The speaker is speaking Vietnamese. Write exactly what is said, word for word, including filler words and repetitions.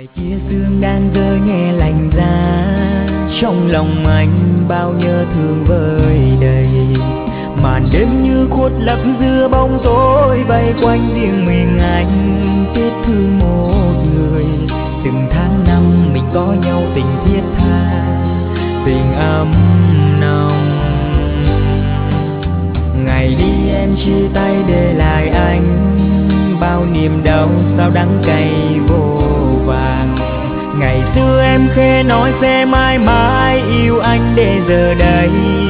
ngoài kia sương đang rơi nghe lạnh giá, trong lòng anh bao nhớ thương vơi đầy. Màn đêm như khuất lấp giữa bóng tối vây quanh riêng mình anh tiếc thương một người. Từng tháng năm mình có nhau tình thiết tha, tình ấm nồng. Ngày đi em chia tay để lại anh bao niềm đau sao đắng cay vô vàn. Ngày xưa em khẽ nói sẽ mãi mãi yêu anh, để giờ đây